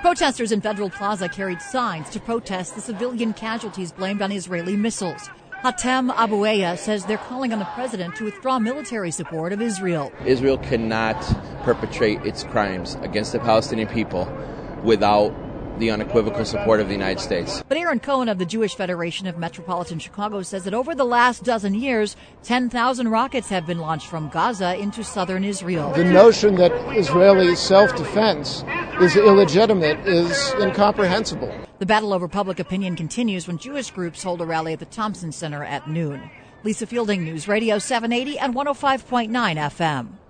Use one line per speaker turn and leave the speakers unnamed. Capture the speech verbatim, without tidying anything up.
Protesters in Federal Plaza carried signs to protest the civilian casualties blamed on Israeli missiles. Hatem Abueya says they're calling on the president to withdraw military support of Israel.
Israel cannot perpetrate its crimes against the Palestinian people without the unequivocal support of the United States.
But Aaron Cohen of the Jewish Federation of Metropolitan Chicago says that over the last dozen years, ten thousand rockets have been launched from Gaza into southern Israel.
The notion that Israeli self-defense is illegitimate is incomprehensible.
The battle over public opinion continues when Jewish groups hold a rally at the Thompson Center at noon. Lisa Fielding, News Radio seven eighty and one oh five point nine F M.